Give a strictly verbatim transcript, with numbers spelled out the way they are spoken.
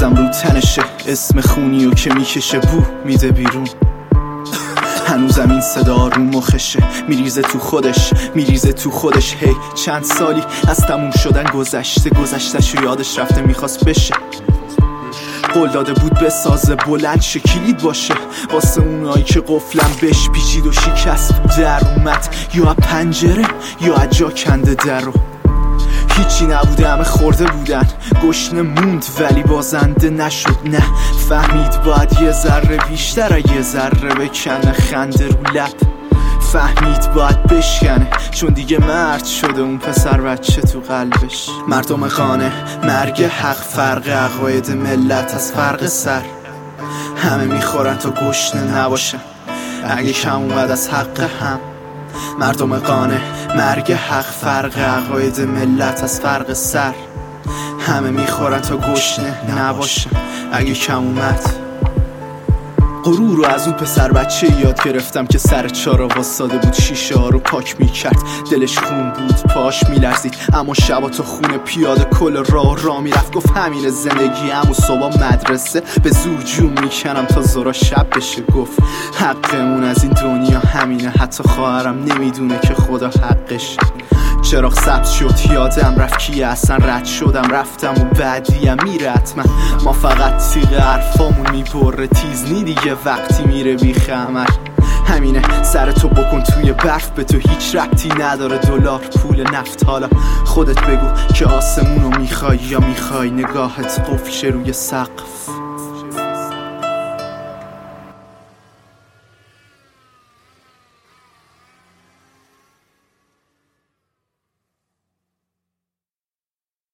هنوزم رو تنشه، اسم خونی و که میکشه بو میده بیرون. هنوزم این صدا رو مخشه، میریزه تو خودش میریزه تو خودش. هی چند سالی از تموم شدن گذشته، گذشتش و یادش رفته میخواست بشه. قول داده بود بسازه بلند شه کلید باشه واسه اونایی که قفلم بهش پیچید و شکست بود در اومد، یا از پنجره یا از جا کنده درو. هیچی نبوده همه خورده بودن، گشنه موند ولی بازنده نشد. نه فهمید باید یه ذره بیشتر یه ذره بکنه خنده رو لب. فهمید باید بشکنه چون دیگه مرد شده اون پسر بچه تو قلبش. مردم خانه مرگ حق، فرق عقاید ملت از فرق سر. همه میخورن تا گشنه نباشن اگه کم اومد از حق هم. مردم قانه مرگ حق، فرق عقاید ملت از فرق سر. همه میخورن تا گشنه نباشن اگه کم اومد. غرور رو از اون پسر بچه یاد گرفتم که سر چارا واساده بود، شیشه ها رو پاک میکرد، دلش خون بود پاش میلرزید، اما شبا تا خونه پیاده کل راه را میرفت. گفت همین زندگی هم و صبح مدرسه به زور جون میکنم تا زورا شب بشه. گفت حقمون از این دنیا همینه، حتی خواهرم نمیدونه که خدا حقش. چراغ سبز شد یادم رفت کیه اصلا، رد شدم رفتم و بعدیم میره حتما. ما فقط تیغ حرفامون میبره تیزنی دیگه وقتی میره بیخ عمل. همینه سر تو بکن توی برف، به تو هیچ ربطی نداره دلار پول نفت. حالا خودت بگو که آسمونو میخوای یا میخوای نگاهت قفل شه روی سقف.